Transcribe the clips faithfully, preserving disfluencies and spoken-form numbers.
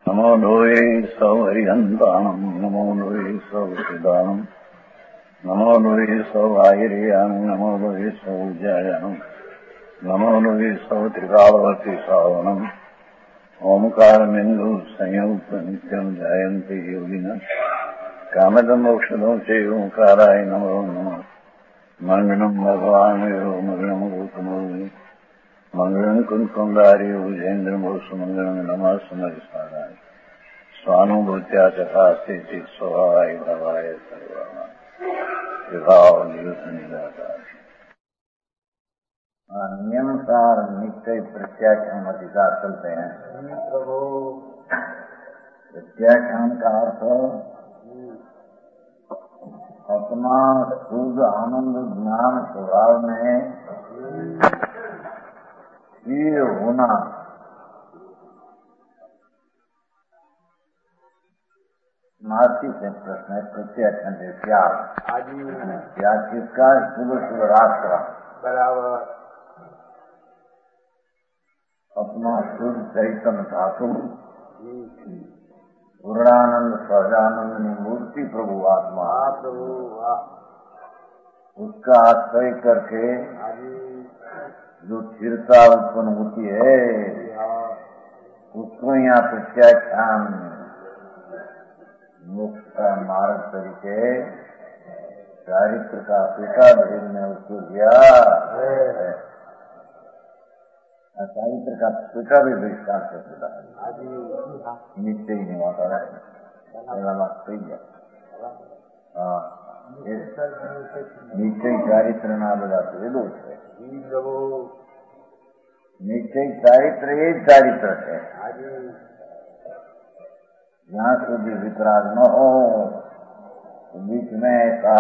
नमो लोये सौहरिहन्ताणम् नमो लोये सौहृदानम् नमो लोये सौभागिर्यानम् नमो लोये सौज्यायानम् नमो लोये सौत्रिकालवती सावनम् ओंकारमिन्दु संयुक्त नित्यम् जायन्ते योगिनः कामदम् मोक्षदम् च ओंकाराय नमो नमः मङ्गलम् भगवान् यो मङ्गलम् गौतमोऽग्नि मंगलम कुंकुमधारी भुजेन्द्र मंगलम नमः सुमरिसाराय स्वानुभूत्या चकास्ते स्वभावाय भवाय सर्वभाव नियमसार नित्य प्रत्याख्यान अधिकार चलते हैं। प्रभु प्रत्याख्यान का अर्थ अपना शुद्ध आनंद ज्ञान स्वभाव में स्थिर होना, नास्तिक से प्रश्न है। प्रत्याख्यान से त्याग त्याग किसका? शुभ शुभ रास्ता बराबर अपना शुद्ध चैतन्य धातु पूर्णानंद सहजानंद मूर्ति प्रभु आत्मा प्रभु उसका आश्रय करके जो स्थिरता उत्पन्न होती है उसको यहाँ प्रत्याख्यान मोक्ष का मार्ग तरीके चारित्र का पिता भेद में उसको दिया। चारित्र का पिता भी बहिष्कार कर देता है, नित्य ही नहीं होता है। निश्चय चारित्र ना बजाते दोष है। निश्चय चारित्र एक चारित्र है। यहाँ સુધી वितराग न हो तो बीच में ऐसा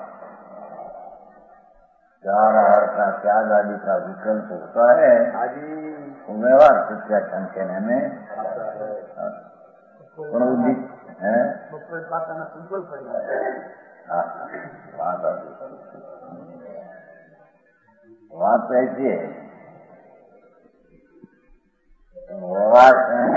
चार आहार का त्याग आदि का विकल्प होता है तो व्यवहार प्रत्याख्यान कहने में है। बात ऐसी है व्यवहार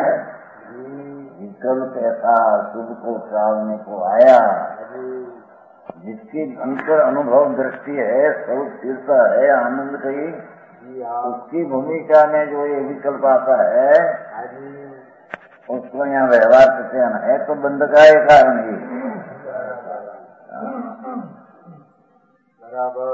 विकल्प ऐसा शुभ को टालने को आया जिसकी अंतर अनुभव दृष्टि है, स्वरूप स्थिरता है, आनंद की, उसकी भूमिका में जो ये विकल्प आता है उसको यहाँ व्यवहार प्रत्याख्यान है तो बंध का ये कारण ही बराबर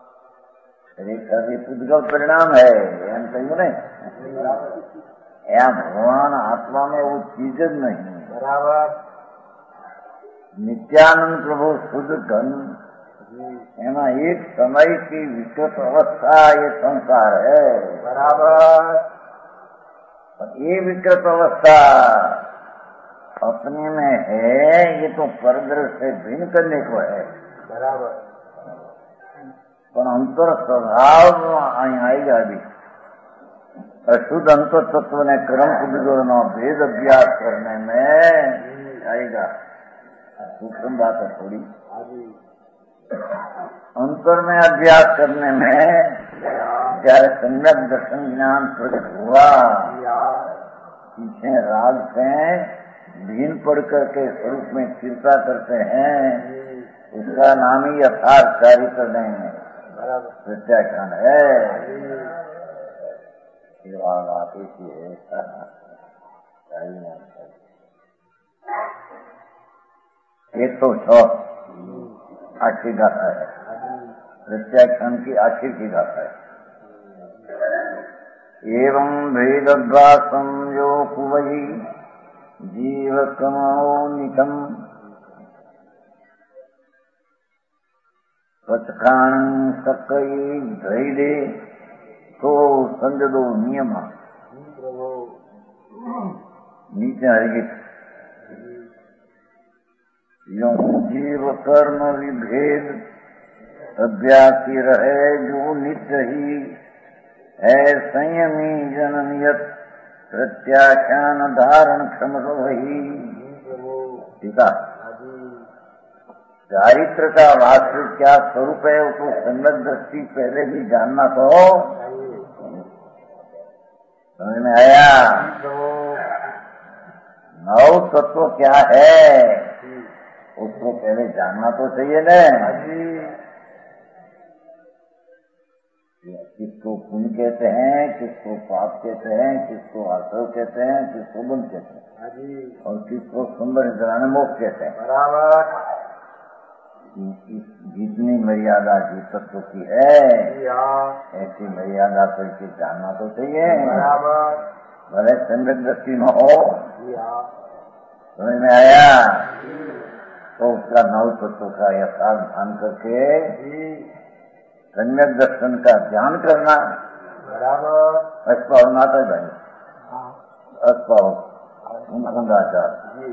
पुद्गल परिणाम है। एम कही नहीं यहाँ भगवान आत्मा में वो चीज नहीं बराबर। नित्यानंद प्रभु शुद्ध घन एमा एक समय की विकृत अवस्था ये संसार है बराबर। ये विकृत अवस्था अपने में है, ये तो परदृष्टि से भिन्न करने को है बराबर। पर अंतर स्वभाव आएगा भी अशुद्ध अंतर तत्व ने क्रम को बिगड़ना भेद अभ्यास करने में आएगा। सूक्ष्म बात है थोड़ी। अंतर में अभ्यास करने में जયારે सम्यक दर्शन ज्ञान प्रकट हुआ पीछे राग से भीन पढ़ करके स्वरूप में स्थिरता करते हैं उसका नाम ही यथार्थ चारित्र नहीं है प्रत्याख्यान है। बात ऐसी है एक तो छह आखिर गाथा है प्रत्याख्यान की आखिर की गाथा है। एवं भेदद्वासं यो कुवई जीवकमौनिकम् स्वच्छान सकई धैर्य तो संजदो नियम नीचे हरिगित यो जीव कर्म विभेद अभ्यासी रहे जो नित्य ही है संयमी जननियत प्रत्याख्यान धारण क्षम वही। ठीक है, चारित्र का वास्तविक क्या स्वरूप है उसको सम्यक दृष्टि पहले भी जानना तो समझ में आया। नौ तत्व क्या है उसको पहले जानना तो चाहिए न। किसको पुण्य कहते हैं, किसको पाप कहते हैं, किसको आश्रव कहते हैं, किसको बंध कहते हैं और किसको सुंदर निद्राने मोक्ष कहते हैं। बराबर। जितनी मर्यादा जिस तत्व की है ऐसी मर्यादा करके जानना तो चाहिए। बराबर। भले सम्यक दृष्टि न हो, समझ में आया तो उसका नव तत्व का यथार्थ ध्यान करके सम्यक दर्शन का ध्यान करना। बराबर। अस्पाव नाता भाई अस्पाव उदाचार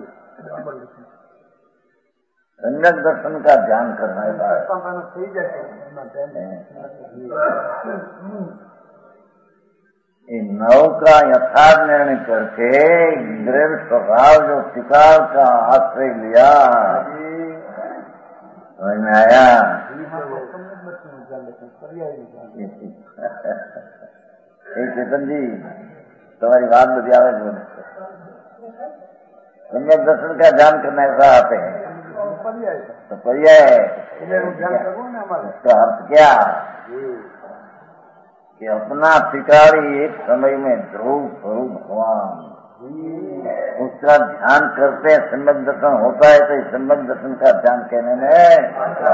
सम्यक दर्शन का ध्यान करना है। नव का यथार्थ निर्णय करके दृढ़ स्वभाव जो शिकार का आश्रय लिया, समझ में आया। चेतन जी तुम्हारी बात बतिया सम्यक दर्शन का ध्यान करना ऐसा आते हैं तो पर्याय उसका अर्थ क्या कि अपना ठिकानी एक समय में ध्रुव स्वरूप भगवान उसका ध्यान करते हैं। सम्यक दर्शन होता है तो सम्यक दर्शन का ध्यान कहने में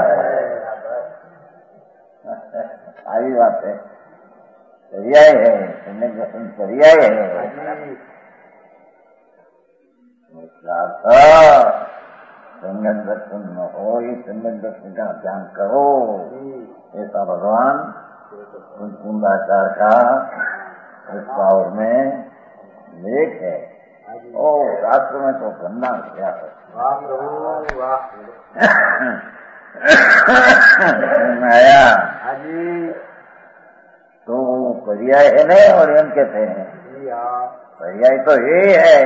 सारी बात है, पर्याय है। सम्यक दर्शन पर्याय है। सम्यक दर्शन न हो ये सम्यक दर्शन का ध्यान करो ऐसा भगवान कुंदाचार का इस पावर में लेख है। ओ शास्त्र में तो गन्ना क्या है आया तो पर्याय है नहीं और हम कहते हैं पर्याय तो यही है।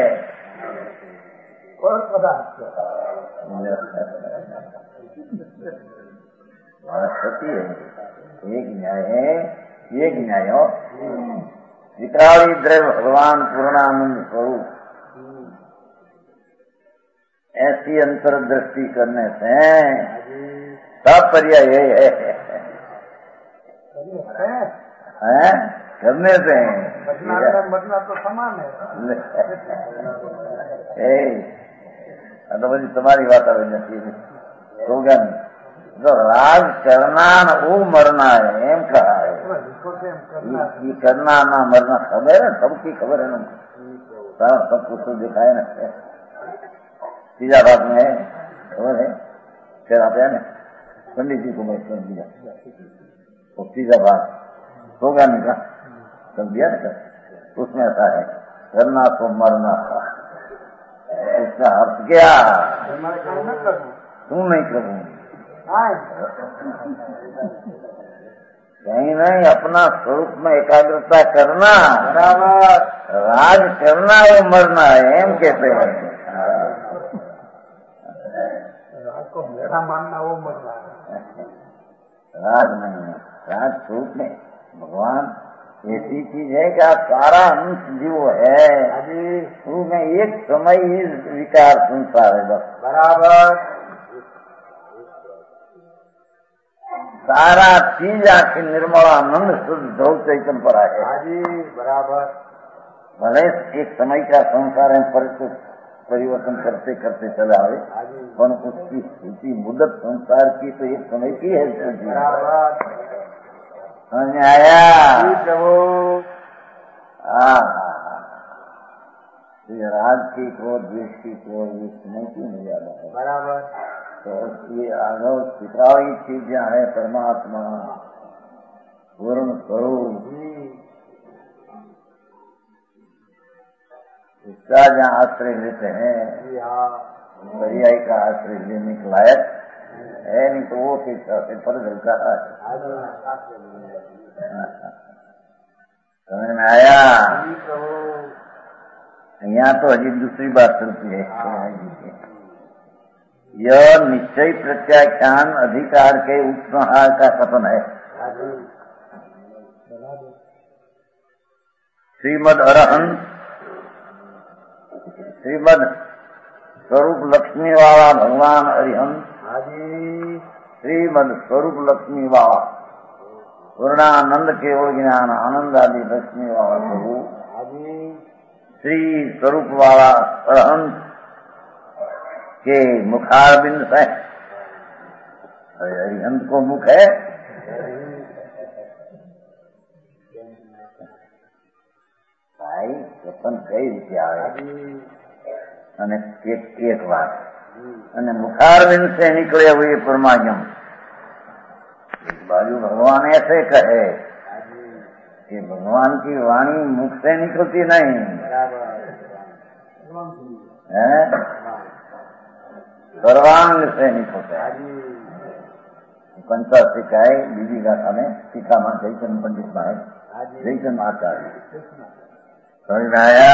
सती है एक न्याय है, एक न्याय हो विकराली द्रव्य भगवान पूर्णानंद स्वरूप ऐसी अंतर्दृष्टि करने से सब पर्याय है, है? करने से बदना तो समान है। तो बड़ी तुम्हारी बात हो गया तो राज करना न वो मरना है एम कहा है। ये करना ना मरना खबर है, सबकी खबर है ना, सब सब कुछ तो दिखाए ना। तीजा भाग में है खबर है, फिर आते हैं ना पंडित जी को मैं सुन दिया वो तीजा भाग हो गया निका समझ दिया ना। उसमें ऐसा है करना तो मरना था, उसका अर्थ क्या तू नहीं करूँ कहीं नहीं अपना स्वरूप में एकाग्रता करना, राज करना वो मरना है एम कहते हैं। राज को मेरा मानना वो मरना है, राज नहीं है। राज स्वरूप में भगवान ऐसी चीज है कि आप सारा अंश जीव है उसमें एक समय ही विकार संसार है बस। बराबर सारा चीज आखिर निर्मलानंद शुद्ध ध्रुव चैतन्य पर है। बराबर भले एक समय का संसार है पर परिवर्तन करते करते चला आए पर उसकी स्थिति मुद्दत संसार की तो एक समय की है। समझ आया राज की क्रोध द्वेष की क्रोध ये समय की मर्यादा है। बराबर तो ये आगव सिखाई चीजें है परमात्मा पूर्ण स्वरूप इसका जहाँ आश्रय लेते हैं पर्याय का आश्रय लेने के लायक है, नहीं तो वो फिर पर जलता है। समझ में आया। यहाँ तो अजीब दूसरी बात चलती है। यह निश्चय प्रत्याख्यान अधिकार के उपसंहार का कथन है। श्रीमद अरहंत श्रीमद स्वरूप लक्ष्मी वाला भगवान अरिहंत, श्रीमद स्वरूप लक्ष्मी वाला पूर्णानंद केवल ज्ञान आनंद आदि लक्ष्मी वाला स्वरूप श्री स्वरूप वाला अरहंत के मुखारबिंद से, अरिहंत को मुख है, भाई वतन कई રીતે આવે અને એક એક વાત અને मुखारबिंद से निकले हुए परमागम बाजू भगवान ऐसे कहे कि भगवान की वाणी मुख से निकलती नहीं है, सर्वांग से निकलता है। कंसा सिखाए बीजी गाथा में टीका में जयचंद पंडित महाराज जयचंद आचार्य समझाया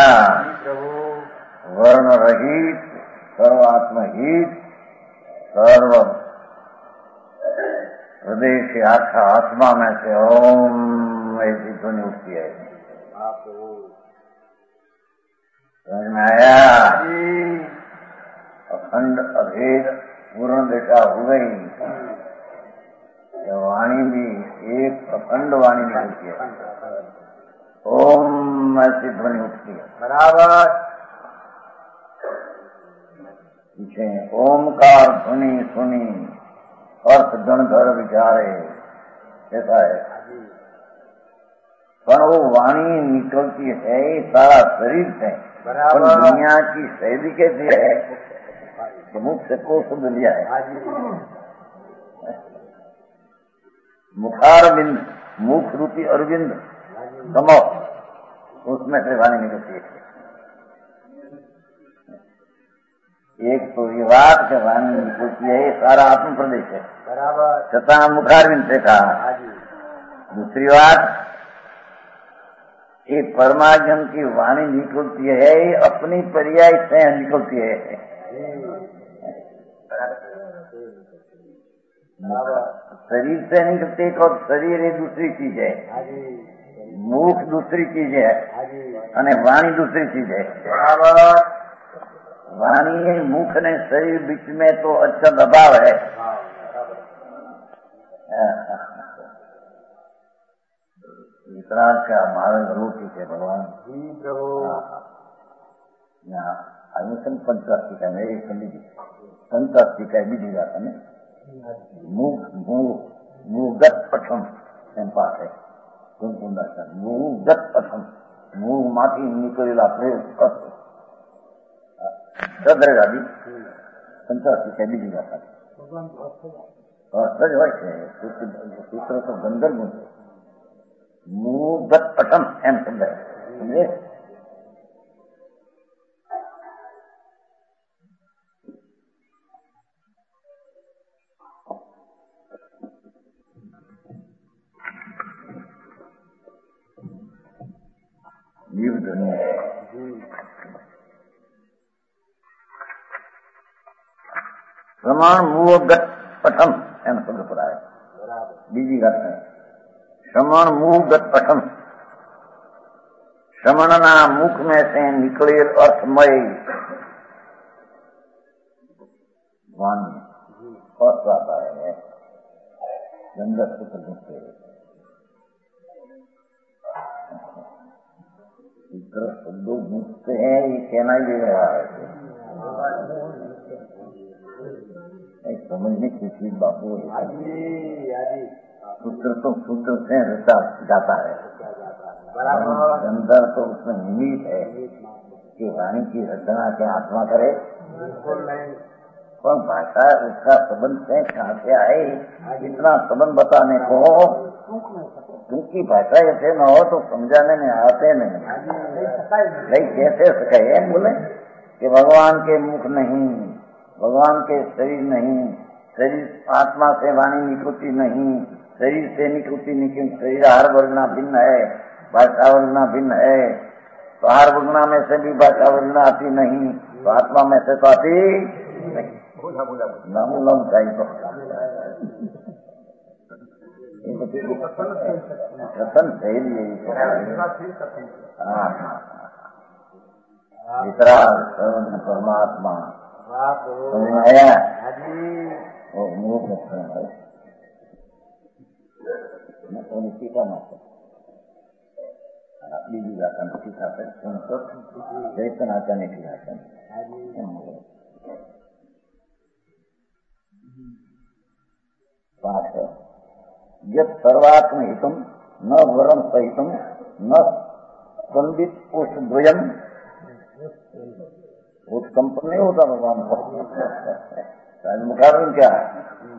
वर्ण रहित सर्वात्महित सर्व हृदय से आखा आत्मा में से ओम ऐसी ध्वनि उठती है। समझ में आया? अखंड अभेद पूर्ण दिशा हो गई, वाणी भी एक अखंड वाणी निकलती है, ओम ऐसी ध्वनि उठती है। बराबर पीछे ओमकार ध्वनि सुनी अर्थ गणधर विचारे, ऐसा है। पर वो वाणी निकलती है सारा शरीर से, पर दुनिया की शैली कैसी है तो मुख से को शुद्ध लिया है। मुखारबिंद मुख रूपी अरविंद कमो, उसमें से वाणी निकलती है। एक तो ये बात के वाणी निकलती है, सारा आत्म प्रदेश है, बराबर छता मुखारबिंद से कहा। दूसरी बात, ये परमागम की वाणी निकलती है अपनी पर्याय से निकलती है, शरीर से निकलती है। और शरीर एक दूसरी चीज है, मुख दूसरी चीज है અને वाणी दूसरी चीज है। बराबर वाणी मुख ने शरीर बीच में तो अच्छा दबाव है। इतना क्या हमारे रोटी है भगवान जी प्रभु। यहाँ अनुसन पंचास्तिका में एक पंडित जी पंचास्तिका बीजी जाता है मुख मुह मुहगत पठम एम पाठ है मुहगत पठम मुह माथी निकलेला प्रयोग સદરેગાદી પંચાસી કે બીજી ગાથા અર્થ જ હોય છે, સૂત્ર તો ગંધર્વનું છે, મુગત પઠમ એમ શબ્દ સમજે। श्रमण मुहगत पठम एम शब्द पर आया, बीजी गत है श्रमण मुहगत पठम। श्रमणना मुख में से निकले अर्थमय वाणी अर्थ आता है, गंधर सूत्र मुझसे सूत्र शब्दों मुझसे है, ये कहना ही दे रहा है समझने की चीज बापू है। सूत्र तो सूत्र से रचा जाता है, अंदर तो उसमें निमित है कि वाणी की रचना के आत्मा करे, पर भाषा उसका संबंध से कहाँ से आए, इतना संबंध बताने को क्योंकि भाषा ऐसे न हो तो समझाने में आते नहीं। नहीं कैसे कहे बोले कि भगवान के मुख नहीं, भगवान के शरीर नहीं, शरीर आत्मा से वाणी निकलती नहीं, शरीर से निकलती नहीं, शरीर हर वर्णना भिन्न है, भाषा वर्णना भिन्न है, तो हर वर्णना में से भी भाषा वर्णना आती नहीं, तो आत्मा में से तो आती नहीं। नामूलम चाहिए कथन शैली परमात्मा समझ में आया? ओ मुख लक्षण है टीका मात्र बीजी व्याकरण टीका पर चैतन आचार्य की व्याकरण पाठ यत् सर्वात्म हितम न वरम सहितम न पंडित पुष्पद्वयम उत्कंपन नहीं होता भगवान का मुखारण क्या है?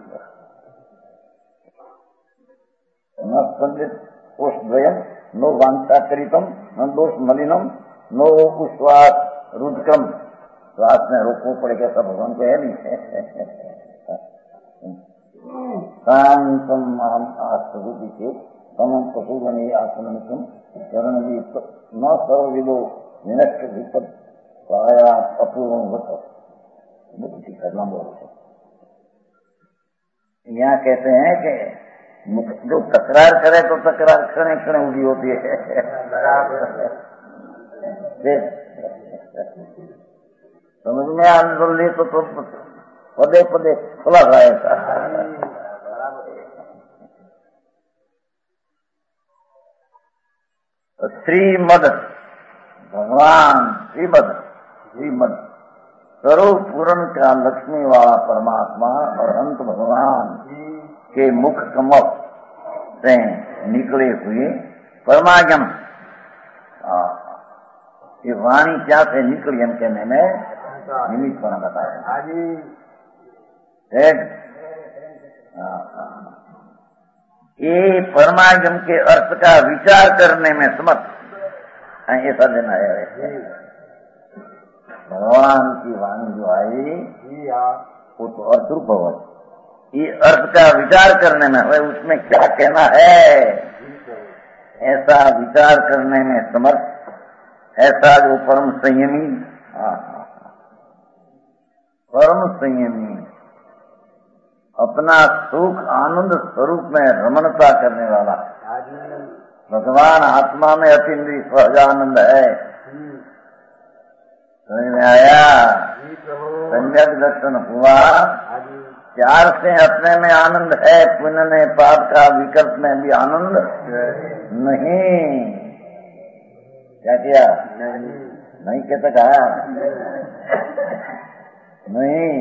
न पंडित पुष्पद्वयम नो वांछाकरितम न दोष मलिनम नो उश्वास रुद्रम। श्वास में रोकना पड़ेगा सब भगवान को है नहीं। शांतम अहम आस्वरूपी के समम पशुगणे आत्मनिकम चरण भी न सर्वविदो विनष्ट विपद पाया अपूर्व होता करना बोलते। यहाँ कहते हैं कि जो तकरार करे तो तकरार क्षण क्षण उड़ी होती है। समझ में आने ले तो, तो पदे पदे खुला रहेगा। श्रीमद भगवान श्रीमद श्रीमद स्वरूप पूर्ण का लक्ष्मी वाला परमात्मा और अंत भगवान के मुख कमल से निकले हुए परमागम। ये वाणी क्या से निकली हम कहने में निमित्त बना बताया। ये परमागम के अर्थ का विचार करने में समर्थ ऐसा देना है। भगवान की वाणी जो आई वो तो अर्थ रूप भगवान ये अर्थ का विचार करने में है, उसमें क्या कहना है ऐसा विचार करने में समर्थ ऐसा जो परम संयमी परम संयमी अपना सुख आनंद स्वरूप में रमणता करने वाला भगवान आत्मा में अतीन्द्रिय सहजानंद है। समझ में आया? सम्यक दर्शन हुआ। चार से अपने में आनंद है, पुण्य में पाप का विकल्प में भी आनंद नहीं। क्या किया? नहीं कहता कहा नहीं।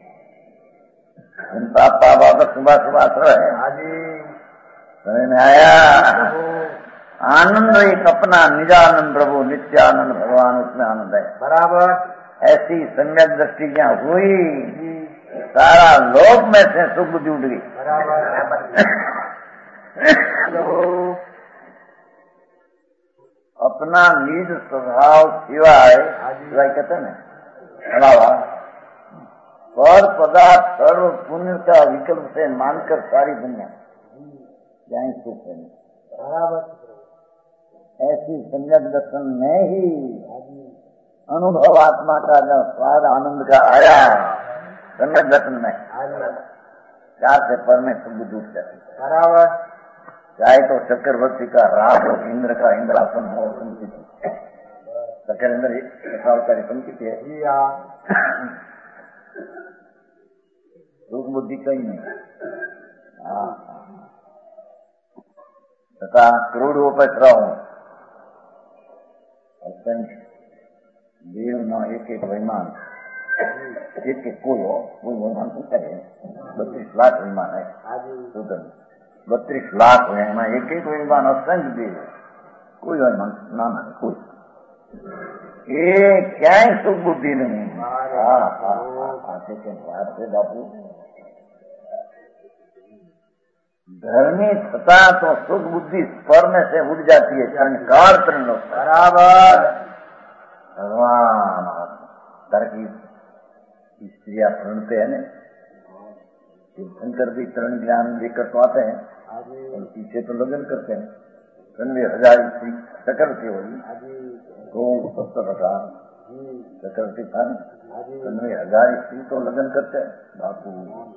पापा वापस सुबह सुबह है। समझ में आया? आनंद एक अपना निजानंद प्रभु नित्यानंद भगवान उसमें आनंद है। बराबर ऐसी सम्यक दृष्टि जहाँ हुई सारा लोक में से सुख जुट गई। अपना निज स्वभाव सिवाय सिवाय कहते हैं अलावा पर पदार्थ सर्व पुण्य का विकल्प से मानकर सारी दुनिया जाए सुख है। ऐसी सम्यक दर्शन में ही अनुभव आत्मा का जब स्वाद आनंद का आया सम्यक दर्शन में चार से पर में सब दूर जाती। बराबर चाहे तो चक्रवर्ती का राज हो, इंद्र का इंद्रासन हो, संकित चक्र इंद्र संकित है। दुख बुद्धि कहीं नहीं। तथा करोड़ों पर रहो देव न एक एक विमान एक एक कोई हो कोई विमान पूछा है बत्तीस लाख विमान है। बत्तीस लाख हुए ना एक एक विमान असंख्य देव कोई विमान ना ना कोई ये क्या है सुख बुद्धि नहीं। हाँ हाँ आते के बाद से बापू धर्मी तथा तो सुख बुद्धि स्वर में से उठ जाती है। चरणकार तरण बराबर भगवान घर की स्त्रियां प्रणते हैं न तीर्थंकर भी तरण ज्ञान लेकर तो आते हैं और पीछे तो लगन करते हैं। तन्वे हजार स्त्री चक्रवर्ती होगी तो सत्तर हजार चक्रवर्ती था तन्वे हजार स्त्री तो लगन करते हैं। बापू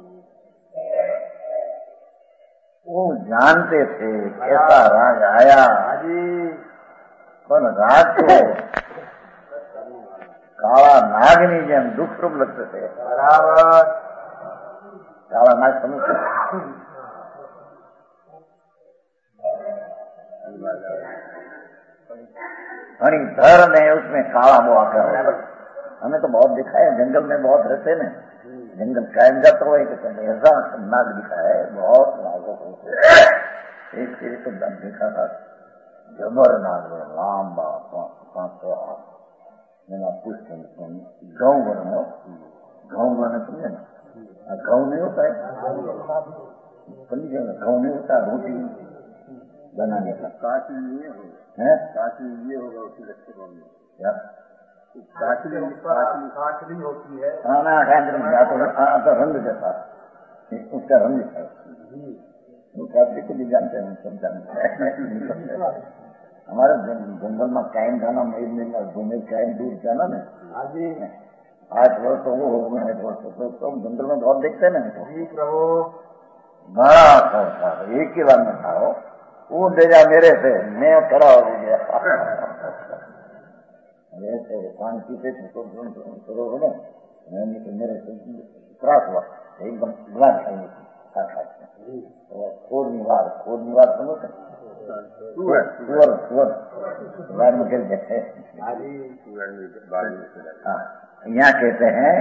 वो जानते थे कैसा राज आया पर राज को કાળા નાગની જેમ દુઃખરૂપ લગતું છે. બરાબર. કાળા નાગ સમજते धर ने उसमें काला मुआ कर. हमें तो बहुत दिखा है, जंगल में बहुत रहते न, जंगल कायम जाता हुआ ऐसा नाग दिखा है, बहुत नागों को. एक एक तो दम देखा था जबर नाग लांबा पांच सौ हाथ मैंने पूछते गाँव बनो गाँव बने समझे ना. गाँव नहीं होता है, समझे ना, गाँव नहीं होता रोटी बनाने का. काशी ये है, काशी ये होगा उसी लक्ष्य में क्या काशली काशली होती है. हाँ ना केंद्र में तो रंग जैसा उसका रंग है. वो काशली को भी जानते हैं, सब जानते हैं. हमारे जंगल में कायम जाना मई में घूमे कायम दूर जाना ना आठ वर्ष तो वो हो गए वर्ष तो तुम जंगल में बहुत देखते ना. प्रभु बड़ा था एक ही बार में था वो डेरा मेरे से मैं खड़ा हो गया. ऐसे पानी पीते थे तो मेरे से त्रास हुआ एकदम ग्लास खाने की. खोद निवार खोद निवार समझते सुअर सुअर सुअर बाहर निकल जाते हैं. यहाँ कहते हैं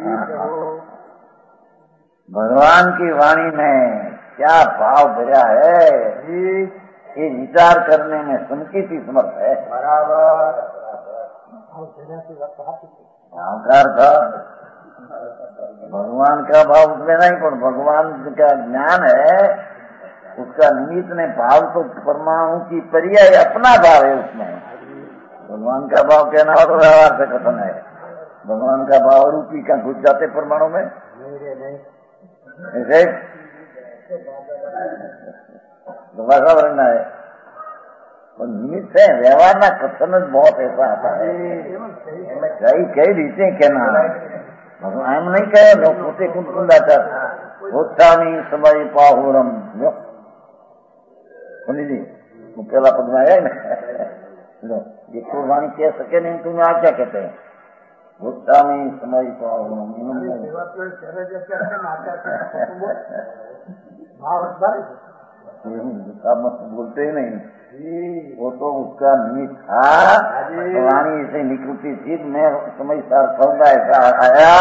भगवान की वाणी में क्या भाव भरा है, ये विचार करने में संकित ही समर्थ है. बराबर. आकार था भगवान का भाव उसमें नहीं, पर भगवान का ज्ञान है उसका निमित्त ने भाव तो परमाणु की पर्याय अपना भाव है उसमें. भगवान का भाव कहना हो तो व्यवहार से कथन है. भगवान का भाव रूपी का घुस जाते परमाणु में ऐसे वातावरण है निमित्त है. व्यवहार ना कथन बहुत ऐसा आता है कई कई रीते कहना भगवान एम नहीं कहे लोग पोते कुंद कुंदाचार होता नहीं समय पाहुरम सुनी जी वो पहला पद में आया ना ये कुर्बानी कह सके नहीं तुम्हें आप क्या कहते हैं होता नहीं समय पाहुरम मत बोलते ही नहीं. वो तो उसका निमित्त था वाणी से निकलती थी. मैं समय सार खौदा ऐसा आया.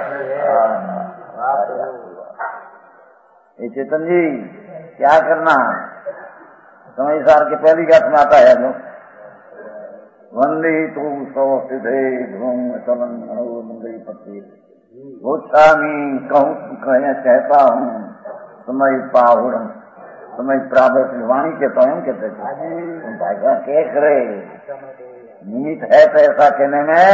ये चेतन जी क्या करना समय सार के पहली गात में आता है लोग वंदी तो सौ सिद्धे ध्रुम चलन मंगई पति गोस्वामी कहूँ कहता हूँ समय पाहुरम समय प्राप्त वाणी के स्वयं कहते थे. भाषा के करे निमित्त है तो ऐसा कहने में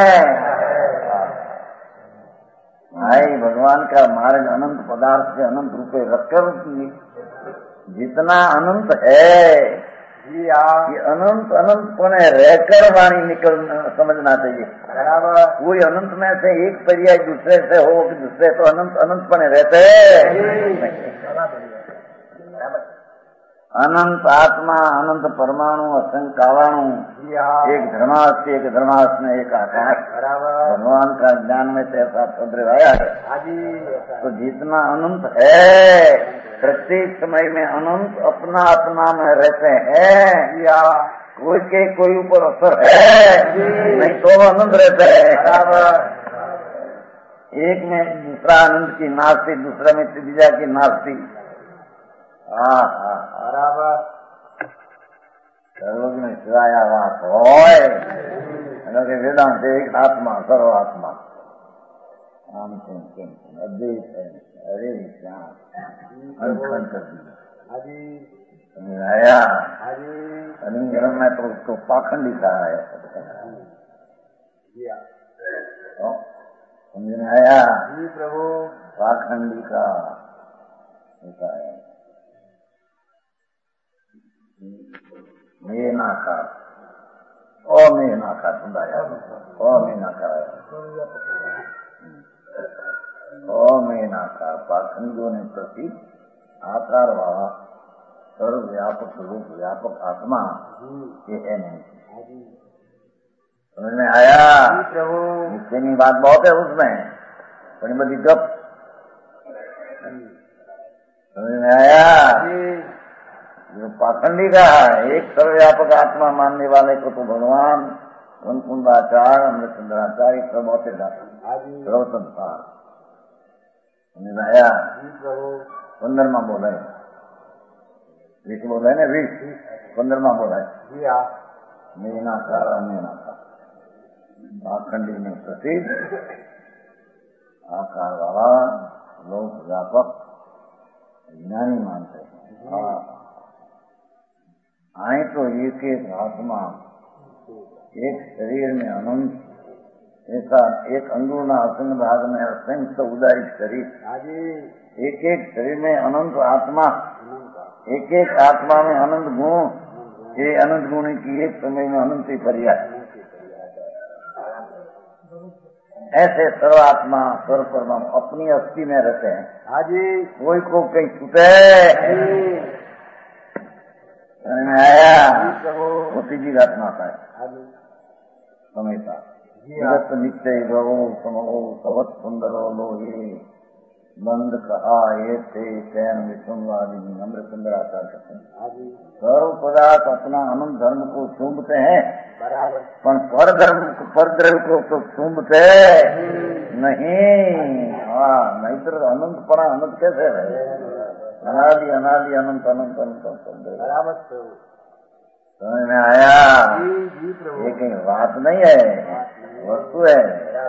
भाई भगवान का मार्ग अनंत पदार्थ से अनंत रूपे रखकर जितना अनंत है ये अनंत अनंत पने रहकर वाणी निकल समझना चाहिए. कोई अनंत में से एक पर्याय दूसरे से हो कि दूसरे तो अनंत अनंत पने रहते अनंत आत्मा अनंत परमाणु असंख्य कावाणु एक धर्मास्थ एक धर्मास्थ में एक आकाश. भगवान का ज्ञान में से ऐसा पदरवाया है. तो जितना अनंत है प्रत्येक समय में अनंत अपना अपना में रहते हैं. कोई के कोई ऊपर असर है नहीं तो अनंत रहते हैं. एक में दूसरा अनंत की नास्ती दूसरा में तीजा की नास्ती. हाँ हाँ बराबर सर्वज्ञ में सिवाया बात होय वेदांत एक आत्मा सर्व आत्मा आम सिंह अद्वैत है. अरे श्याम अंकन कर दिया आया अनिंगरम में तो उसको पाखंडी कहा है. समझ में आया प्रभु पाखंडी का होता है. मेनाकार ओ मेनाकार सुनाया ओ मेनाकार ओ मेनाकार पाखंडियों ने प्रति आकार वाला सर्वव्यापक रूप व्यापक आत्मा ये है नहीं. समझ में आया प्रभु. निश्चयनी बात बहुत है उसमें, बड़ी बड़ी गप समझ में आया। जो पाखंडी का है, एक सर्वव्यापक आत्मा मानने वाले को तो भगवान कुंदाचार्य अमृतचंद्राचार्य प्रभुते सर्व संसार समझ में आया। पंद्रमा बोला है, विष बोला है ना, विष पंद्रमा बोला है, मीना सारा मीना का पाखंडी में प्रसिद्ध आकार वाला लोक व्यापक ज्ञानी मानते हैं। आए तो एक एक आत्मा एक शरीर में अनंत, ऐसा एक अंगुना असंग भाग में असंख्य उदारित शरीर, एक एक शरीर में अनंत आत्मा, एक एक आत्मा में अनंत गुण, ये अनंत गुण की एक समय में अनंत ही पर्याय। ऐसे सर्वात्मा सर्व परमाणु अपनी अस्थि में रहते हैं। हाजी कोई को कहीं छूटे आया वो तीजी आत्मा का है हमेशा। जगत नित्य गो समो सवत सुंदरो लोहे बंद कहा ये थे चैन विश्ववादी अमृत सुंदर आचार करते हैं। सर्व पदार्थ अपना अनंत धर्म को चूमते हैं, पर पर धर्म पर द्रव्य को तो चूमते नहीं। हाँ नहीं तो अनंत पड़ा अनंत कैसे रहे, अनादि अनादि अनंत अनंत अनंत समझ में आया। ये कहीं बात नहीं है, वस्तु है।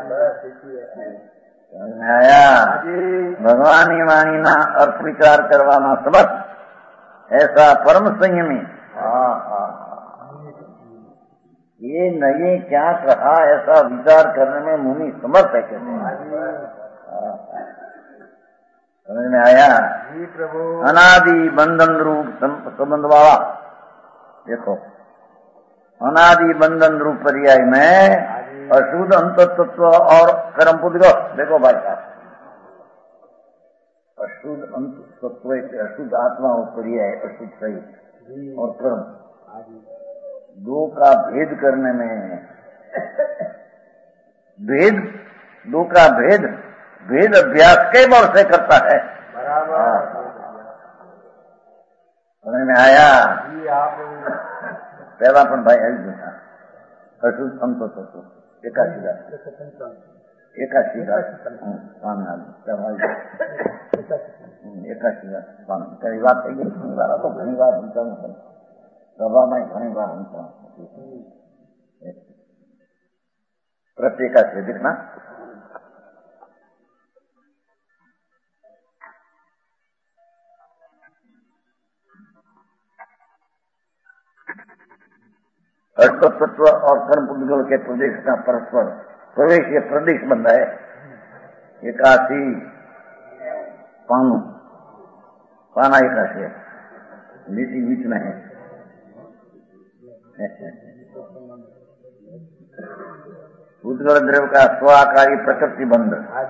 समझ में आया। भगवान ही वाणी ना अर्थ विचार करवाना समर्थ ऐसा परम संयमी। हाँ हाँ ये नहीं क्या कहा ऐसा विचार करने में मुनि समर्थ है कहते। समझ में आया। अनादि बंधन रूप संबंध वाला देखो, अनादि बंधन रूप पर्याय में अशुद्ध अंत तत्व और कर्म पुद्गल। देखो भाई साहब, अशुद्ध अंत तत्व अशुद्ध आत्मा और पर्याय अशुद्ध सही और कर्म, दो का भेद करने में भेद दो का भेद भेद अभ्यास कई बार से करता है। समझ में आया। पहला पण भाई आई था अशुद्ध अंत तत्व एकाशी एकाशी एकाशी कई बात થઈ ગઈ ઘણી વાર તો ઘણી વાર સમજાવું સભામાં ઘણી વાર સમજાવું પ્રત્યેકાશી દીકના तत्व और कर्म पुद्गल के प्रदेश का परस्पर प्रवेश ये प्रदेश बन रहा है। एकाशी पानु पाना एकाशी है, नीति बीच में है। पुद्गल द्रव्य का स्वाकारी प्रकृति बंध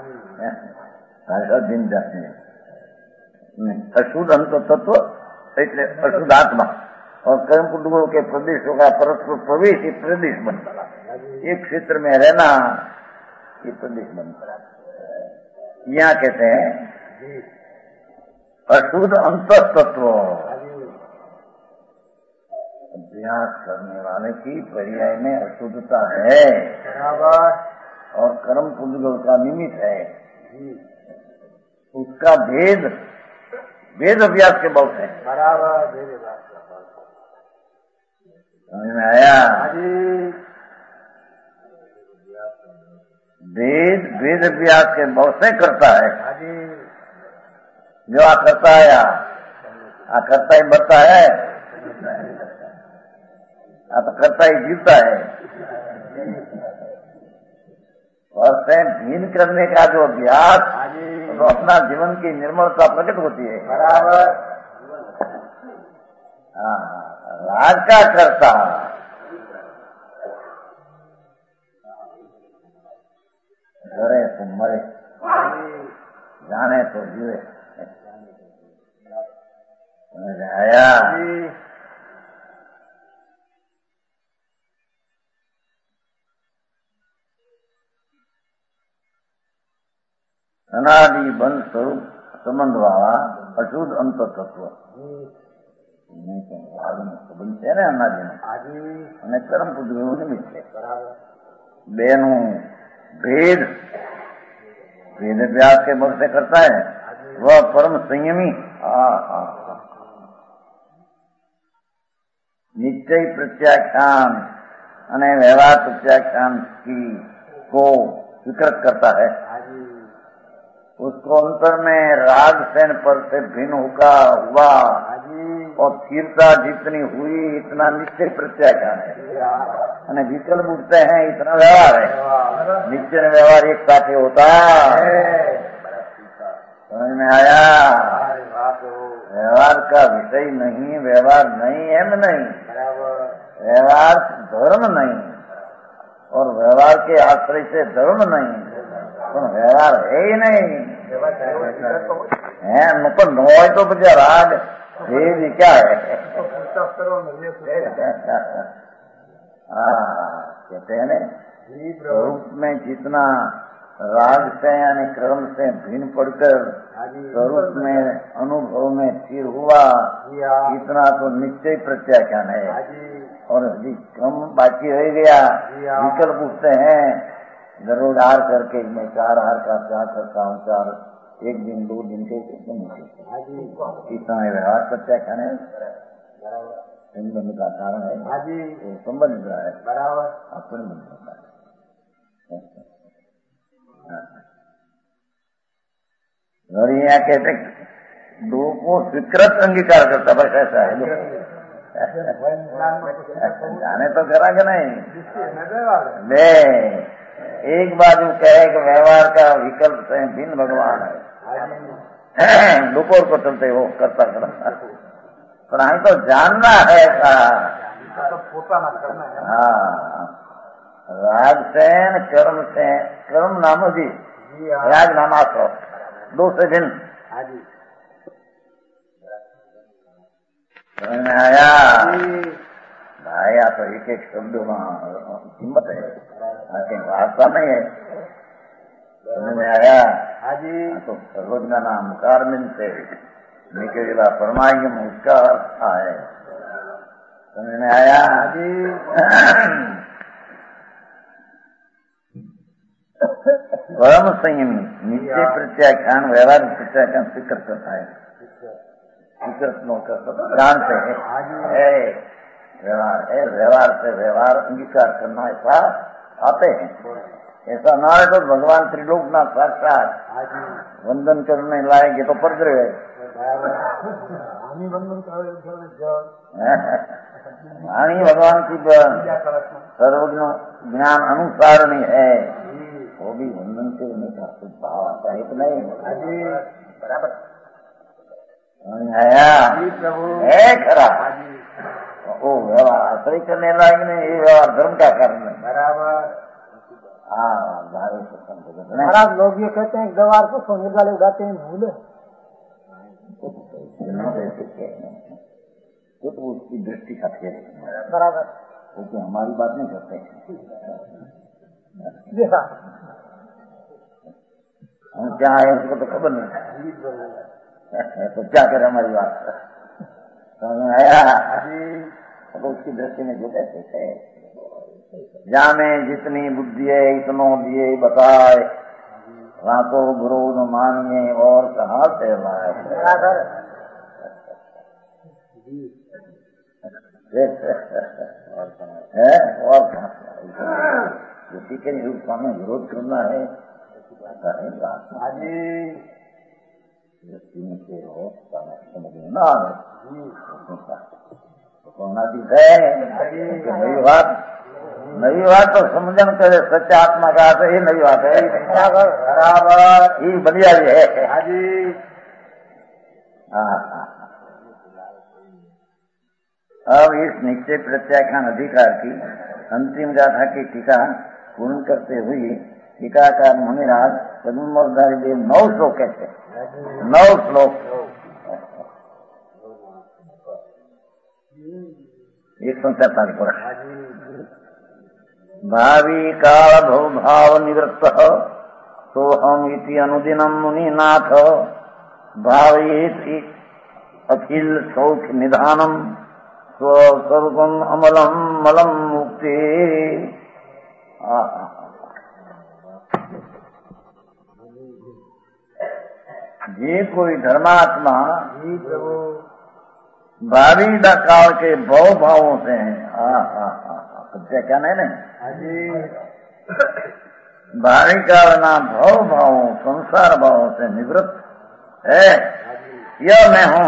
दिन जाते हैं। अशुद्ध अंत तत्व એટલે अशुद्ध आत्मा और कर्म पुद्गलों के प्रदेशों का परस्पर प्रवेश ही प्रदेश बनता है। एक क्षेत्र में रहना ये प्रदेश बनता है। यहाँ कहते हैं अशुद्ध अंत तत्व अभ्यास करने वाले की पर्याय में अशुद्धता है और कर्म पुद्गल का निमित्त है। उसका भेद भेद अभ्यास के बहुत है। समझ में आया। वेद वेद अभ्यास के बहुत से करता है। जो आ करता है आ करता ही मरता है, आ तो करता ही जीवता है। और से भिन्न करने का जो अभ्यास तो अपना जीवन की निर्मलता प्रकट होती है। बराबर। हाँ राज का करता डरे तो मरे, जाने तो जीवे। आया अनादि बंध स्वरूप संबंध वाला अशुद्ध अंत तत्व સંબંધ છે ને અનાદિનો અને કર્મ પુત્રનું નિમિત્ત છે. બેનું भेद भेद व्यास के मुख से करता है वह परम संयमी. निश्चय प्रत्याख्यान અને व्यवहार प्रत्याख्यान की को स्वीकृत करता है. उसको अंतर में राग सेन पर से भिन्न होगा हुआ और स्थिरता जितनी हुई इतना निश्चय प्रत्याख्यान है અને विकल्प उठते हैं इतना व्यवहार है. निश्चय व्यवहार एक साथ होता है. समझ में आया? व्यवहार का विषय नहीं, व्यवहार नहीं एम नहीं, व्यवहार धर्म नहीं और व्यवहार के आश्रय से धर्म नहीं, तो व्यवहार है ही नहीं है. तो नो है तो बचा राग ये क्या है? कहते हैं ना स्वरूप में जितना राग से यानी क्रम से भिन्न पड़कर स्वरूप में अनुभव में स्थिर हुआ इतना तो निश्चय प्रत्याख्यान है. और यदि क्रम बाकी रह गया विकल्प उठते हैं जरूर हार करके मैं चार हार का चार करता हूँ, चार एक दिन दो दिन के इतना व्यवहार प्रत्याख्यान है. संबंध का कारण है तो संबंध रहा है बराबर अपने बंध होता है. और यहाँ कहते दो को स्वीकृत अंगीकार करता बस ऐसा है. जाने तो करा कि नहीं ले एक बाजू कहे कि व्यवहार का विकल्प से भिन्न भगवान है दोपहर को चलते वो करता करता पर हमें तो जानना है ऐसा. हाँ राग सेन कर्म से कर्म नामो जी राग नामास्त्र दो से भिन्न. समझ में आया? आया तो एक एक शब्द कीमत है वार्ता नहीं है. समझ में आया? तो सर्वज्ञ नाम कारमिन से निकलेगा परमायम उसका अर्थ है. समझ में आया? परम संयमी निश्चय प्रत्याख्यान व्यवहार प्रत्याख्यान स्वीकृत करता है. स्वीकृत न करता ज्ञान से है व्यवहार है. व्यवहार से व्यवहार अंगीकार करना ऐसा आते हैं. ऐसा ना है तो भगवान त्रिलोकनाथ साक्षात वंदन करने लायक ये तो परग्रह है. वाणी भगवान की सर्वज्ञ ज्ञान अनुसार नहीं है वो भी वंदन करने का भाव आता है कि नहीं बराबर आया है खरा. वो व्यवहार आश्रय करने लायक नहीं ये व्यवहार धर्म का कारण है बराबर. हाँ महाराज लोग ये कहते हैं व्यवहार को सोने वाले उड़ाते हैं भूले तो उसकी दृष्टि का खेल बराबर क्योंकि हमारी बात नहीं करते हम क्या है उसको तो खबर नहीं तो क्या करे हमारी बात समझ में आया? तो उसकी दृष्टि में जो कहते थे जाने जितनी बुद्धि है इतनो दिए बताए रातों गुरु न मानिए और कहा से लाए. और किसी के रूप में विरोध करना है समझना नई बात नई बात तो समझन करे सच्चा आत्मा का तो ये नई बात है बराबर ये बढ़िया भी है. अब इस निश्चय प्रत्याख्यान अधिकार की अंतिम गाथा की टीका पूर्ण करते हुए टीकाकार मुनिराज पद्मधारी देव नौ श्लोक कहते नौ श्लोक एक सौ सैतालीस वर्ष भावी काल भव भाव निवृत्त सोहम इति अनुदिनम मुनिनाथ भावयेति अखिल सौख्य निधानम स्वस्वरूपम अमलम मलम मुक्ति। ये कोई धर्मात्मा भावी काल के भव भावों से हैं। हाँ हाँ हाँ सत्य क्या नहीं नहीं भावी काल ना भव भावों संसार भावों से निवृत्त है, यह मैं हूँ।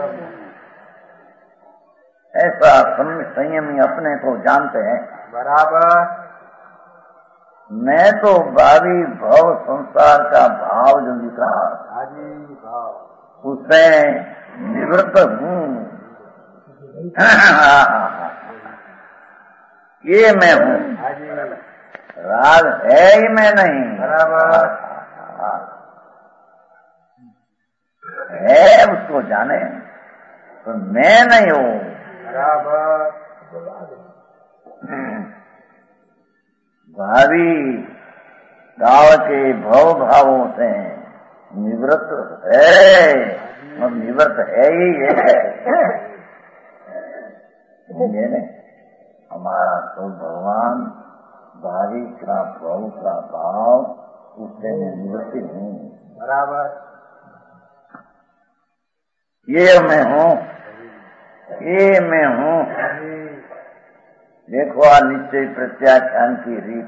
ऐसा संयमी अपने को जानते हैं। बराबर। मैं तो भावी भव संसार का भाव जो दिखा उससे निवृत्त हूँ। ये मैं हूँ, राज है ही मैं नहीं। बराबर है उसको जाने, तो मैं नहीं हूँ। बराबर। भावी काल के भव भावों से निवृत्त है, और निवृत्त है ही है। हमारा तो भगवान भावी का भव का भाव उससे मैं निवृत्ति हूँ। बराबर। ये मैं हूँ, ये मैं हूँ। देखो आ निश्चय प्रत्याख्यान की रीत।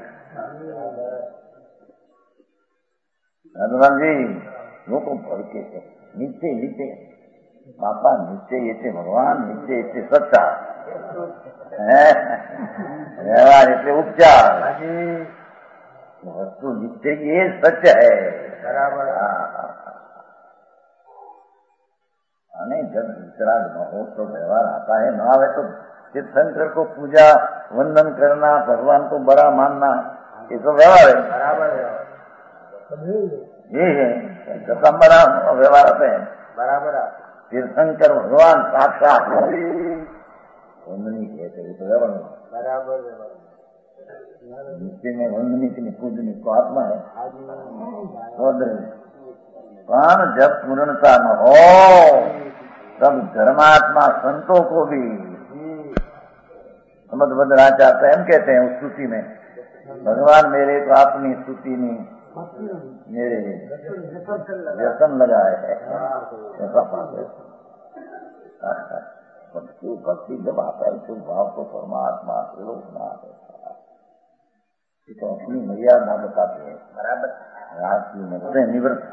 हनुमान जी लोग भड़के थे, निश्चय निश्चय बापा निश्चय ये भगवान, निश्चय ये सच्चा व्यवहार ये उपचार, वस्तु निश्चय ये सच है। बराबर। नहीं जब दूसरा महोत्सव व्यवहार आता है ना आवे तो तीर्थंकर को पूजा वंदन करना, भगवान को बड़ा मानना, ये तो व्यवहार है। बराबर ये है दसम बड़ा व्यवहार होते हैं। बराबर। तीर्थंकर भगवान साक्षात वंदनी कहते तो व्यवहार। बराबर। निश्चय में वंदनी की पूजनी को आत्मा है। पान जब पूर्णता न हो तब धर्मात्मा संतों को भी समझ भद्राचार्य हम कहते हैं उस स्तुति में, भगवान मेरे को अपनी स्तुति नहीं मेरे व्यसन लगाए है। ऐसा बात है। भक्ति जब आता है तो भाव को परमात्मा से रोकना है, तो अपनी मर्यादा बताते हैं। बराबर। राष्ट्रीय निवृत्त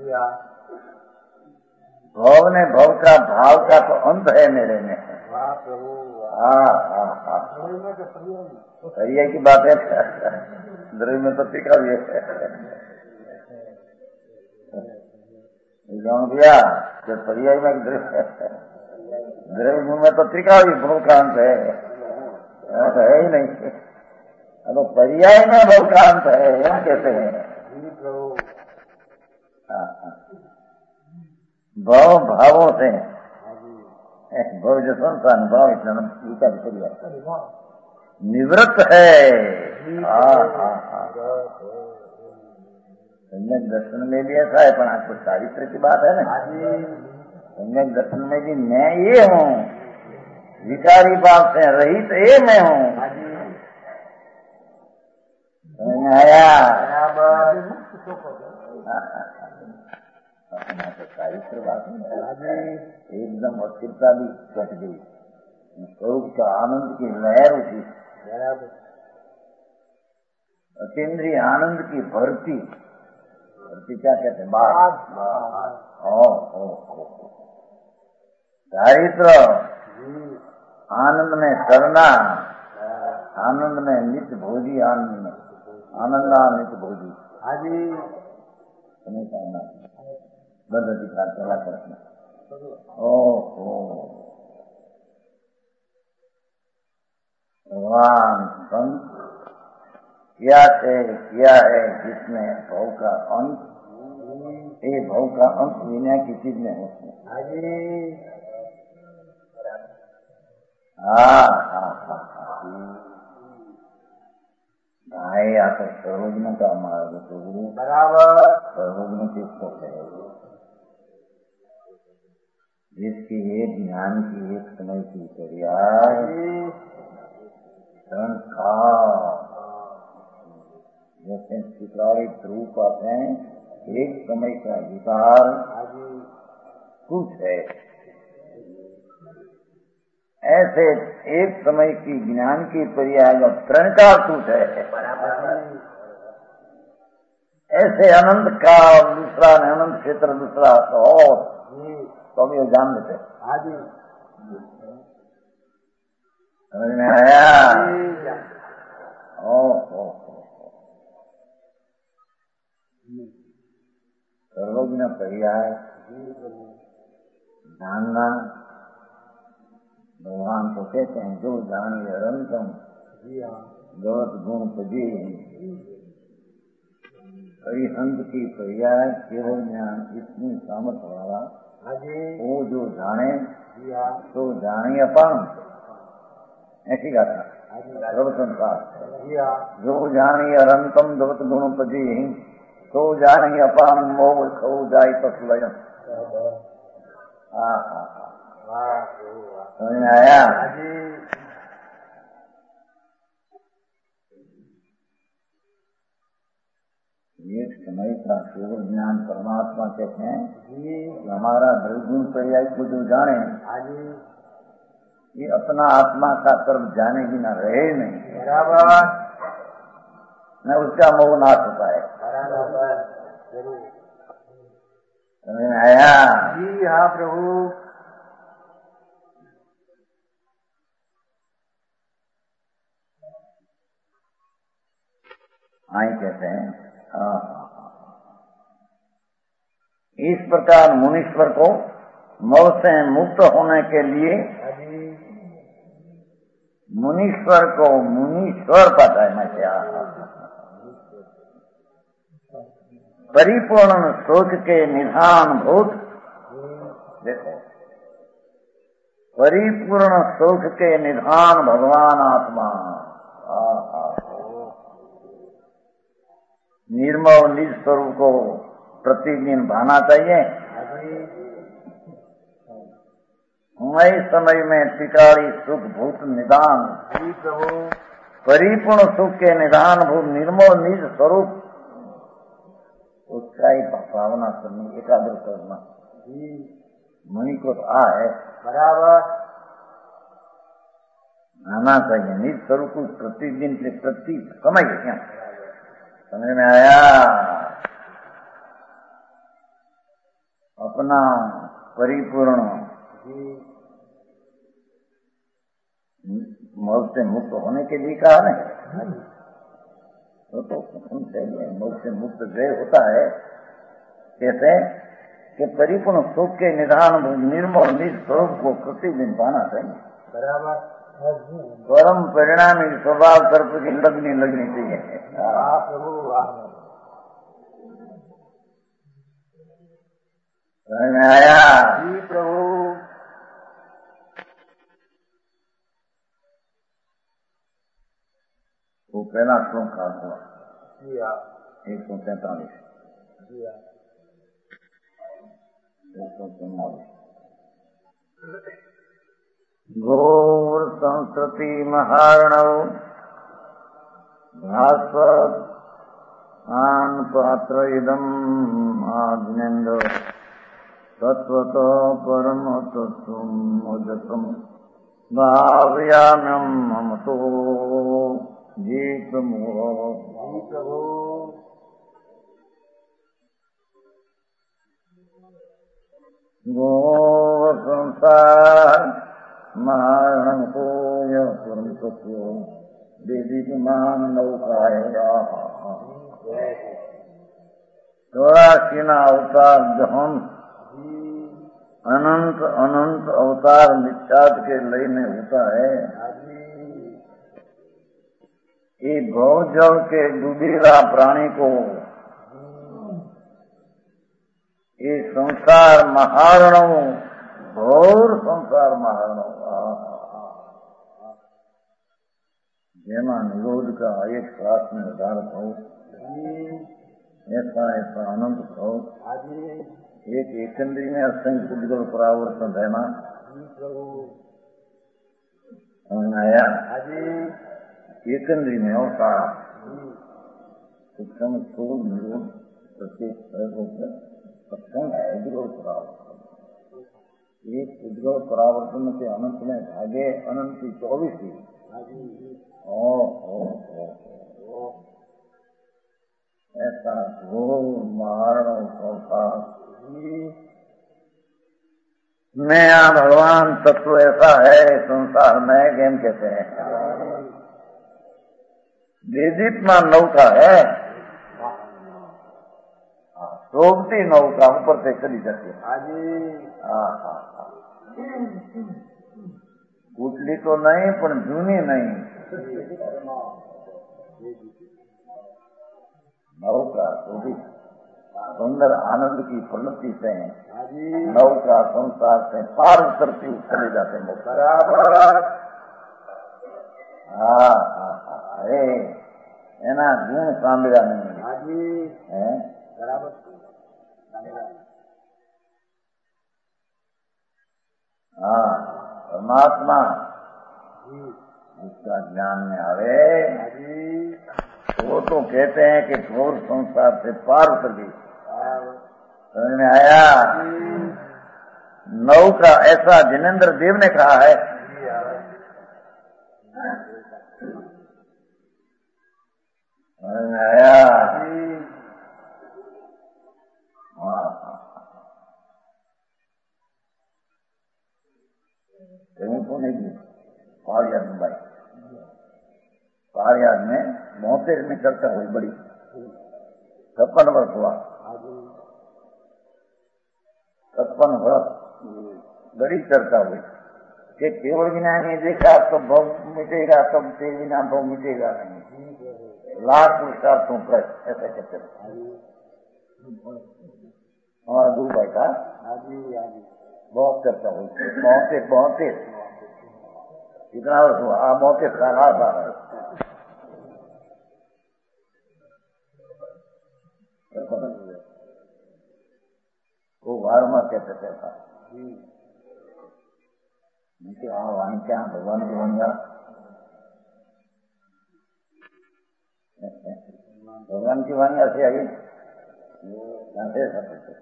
भव ने भव का भाव का तो अंत है मेरे में। हाँ हाँ हाँ सही की बात है। द्रव्य में तो टिका भी है भैया जो पर्याय में द्रव्य द्रव्य गुण में तो टिका भी भव का अंत है, तो है ही नहीं। तो पर्याय में भव का अंत है हम कहते हैं। भाव भावों से भव जो संस्थान भाव इतना निवृत्त है। सम्यक दर्शन में भी ऐसा है, पर आपको चारित्र की बात है ना। सम्यक दर्शन में भी मैं ये हूँ, विकारी भाव से रहित ये मैं हूँ। आया चारित्र बात है एकदम अस्थिरता भी कट गई, स्वरूप का आनंद की लहर उठी, अतीन्द्रिय आनंद की भर्ती। भर्ती क्या कहते हैं? बात। ओ ओ चारित्र आनंद में करना, आनंद में नित्य भोजी, आनंद आनंदा नित्य भोजी। हाजी नहीं करना बदल दिखा चला करना। ओहो भगवान संत क्या से किया है जिसमें भव का अंत, ये भव का अंत विनय की चीज में है उसमें। हाँ हाँ हाँ आए या तो सर्वज्ञ का मार्ग प्रभु बराबर सर्वज्ञ किसको कहेगी, जिसकी एक ज्ञान की एक समय की पर्याय संसार जैसे चित्रारी ध्रुव पाते हैं, एक समय का अधिकार कुछ है, ऐसे एक समय की ज्ञान की पर्याय प्रणकार कुछ है, ऐसे अनंत का दूसरा अनंत क्षेत्र दूसरा तो और तो भी जान लेते समझ में आया। ओ सर्वज्ञ पर्याय जानना भगवान को कहते हैं, जो जानिए अनंतम जगत गुण पजी हरिहंत की पर्याय केवल ज्ञान इतनी सामर्थ्य वाला वो जो जाने तो जानिए अपन ऐसी गाथा सर्व संसार जो जानिए अनंतम जगत गुण पजी तो जानिए अपान मोह खो जाय तस्लय। हाँ हाँ हाँ समझ में आया। एक समय का केवल ज्ञान परमात्मा कहते हैं, हमारा निर्गुण पर्याय को जो जाने ये अपना आत्मा का कर्म जाने ही न रहे नहीं बराबर न उसका मोह नाश होता है। समझ में आया जी। हाँ प्रभु। आई कहते हैं हाँ इस प्रकार मुनीश्वर को मोह से मुक्त होने के लिए मुनीश्वर को मुनीश्वर पता है मैं क्या परिपूर्ण सोच के निधान भूत देखो परिपूर्ण सुख के निधान भगवान आत्मा निर्मल निज स्वरूप को प्रतिदिन भाना चाहिए। नए समय में टिकाड़ी सुख भूत निदान परिपूर्ण सुख के निदान भूत निर्मल निज स्वरूप उसका ही भावना करनी एकाग्र करना मुनि को तो आ है बराबर आना चाहिए निज स्वरूप को प्रतिदिन के प्रति समय क्या समझ में आया। अपना परिपूर्ण मोह से मुक्त होने के लिए कहा नहीं तो तो सुनते मोह से मुक्त जय होता है कैसे कि परिपूर्ण सुख के निधान निर्मल निज स्वरूप को प्रतिदिन पाना चाहिए बराबर परम परिणामी स्वभाव सर्प की लगनी लगनी चाहिए। प्रभु समझ में आया जी प्रभु। वो पहला श्लोक का हुआ एक सौ तैतालीस एक सौ चौवालीस घोर संस्कृति महारणव भास्वत आन पात्र इदम आग्नेन्द्र तत्वत परम तत्व मोदकम भावयाम्यम ममतो जीत मोह गो संसार महारण को यह परम तत्व विदिमान नौकाएगा चौरासी ना अवतार जहन अनंत अनंत अवतार नित्याद के लय में होता है। ये भव जल के डूबेला प्राणी को ये संसार महारणों घोर संसार महारणों જેમાં નિરોધ का एक श्वास में उधार भाव ऐसा ऐसा अनंत भाव एक एकंद्री में असंख्य उद्गल परावर्तन रहना आया एकंद्री में होता शिक्षण स्थूल निरोध प्रत्येक असंख्य उद्गल परावर्तन एक उद्गल परावर्तन के अनंत में भागे अनंत की चौबीस ही ओ ओ ओ ऐसा घोर मारण संसार नया भगवान तत्व ऐसा है संसार में गेम कहते हैं वेदितमा नौका है सोबती नौका ऊपर से चली जाती है हाँ हाँ उठली तो नहीं पर जूनी नहीं नौका तो भी सुंदर आनंद की प्रवृत्ति से नौका संसार से पार उतरती चले जाते हैं बराबर हाँ हाँ हाँ अरे एना गुण सांभळ्या नहीं है बराबर हाँ परमात्मा जिसका ज्ञान में आवे वो तो कहते हैं कि घोर संसार से पार उतर गई समझ में आया नौका ऐसा जिनेन्द्र देव ने कहा है समझ में आया पहाड़ियाद में भाई पहाड़ियाद में मोहतेर में चर्चा हुई बड़ी छप्पन वर्ष हुआ छप्पन वर्ष बड़ी चर्चा हुई कि केवल ज्ञानी देखा तब भव मिटेगा तब ते बिना भव मिटेगा नहीं लाख पुरुषार्थों पर ऐसा कहते हमारा गुरु भाई का बहुत चर्चा हुई मोहतेर मोहतेर कितना वर्ष हुआ आ मौके सारा था वो बार में कहते थे था हाँ वहां क्या भगवान की बन गया भगवान की वाणी ऐसी आई जानते सकते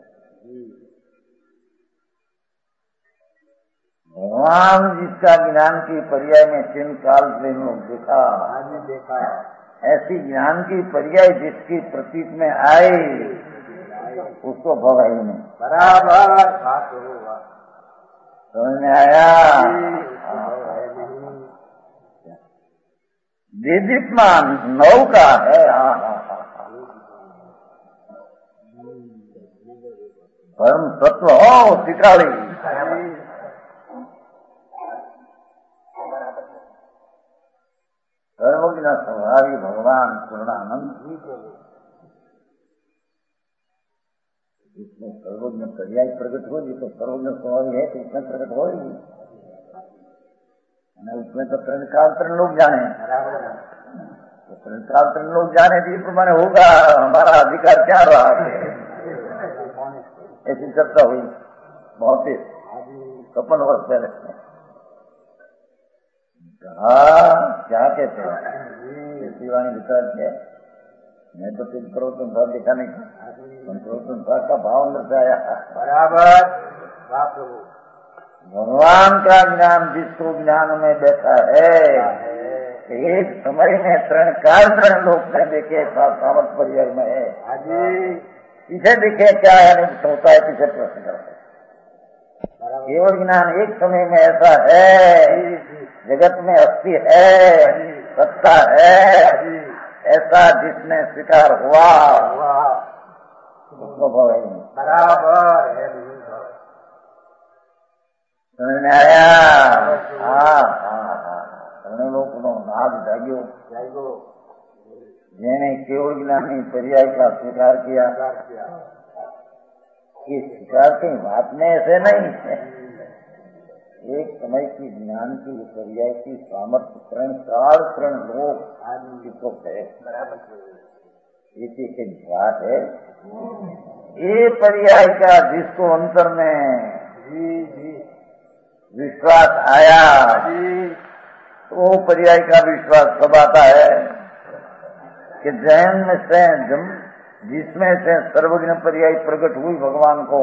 भगवान जिसका ज्ञान की पर्याय में चिन्ह काल प्रेम देखा देखा ऐसी ज्ञान की पर्याय जिसकी प्रतीत में आए उसको भव है नहीं बराबर समझ में आया वेदितमान नौका है हाँ हाँ हाँ परम तत्व हो टिकाली सर्वज्ञ स्वभावी भगवान पूर्णानंद जिसमें सर्वज्ञ पर्याय प्रकट हो जिसको सर्वज्ञ स्वभावी है तो उसमें प्रकट हो ही उसमें तो प्रणकांतरण लोग जाने तो प्रणकांतरण लोग जाने तो इस प्रमाणे होगा हमारा अधिकार क्या रहा ऐसी चर्चा हुई बहुत ही छप्पन वर्ष पहले हाँ क्या कहते हैं शिवानी विचार के मैं तो तीन करोड़ तुम साहब देखा नहीं करोड़ तुम साहब का भाव अंदर से आया बराबर भगवान का ज्ञान जिसको ज्ञान में बैठा है एक समय में तरण काल तरण लोग ने देखे सामर्थ परिवार में है पीछे देखे क्या है होता है पीछे प्रश्न करते केवल ज्ञान एक समय में ऐसा है जगत में अस्थि है सत्ता है ऐसा जिसने स्वीकार हुआ उसको भव है बराबर है समझ में आया हाँ हाँ हाँ घणे लोगों नाद जाग्यो જેને केवल ज्ञानी पर्याय का स्वीकार किया ये स्वीकार की बात में ऐसे नहीं है एक समय की ज्ञान की पर्याय की सामर्थ्य प्रण काल प्रण लोग आदि को है एक एक बात है। ये पर्याय का जिसको अंतर में जी जी विश्वास आया जी तो पर्याय का विश्वास कब आता है कि जैन में से जिसमें से सर्वज्ञ पर्याय प्रकट हुई भगवान को,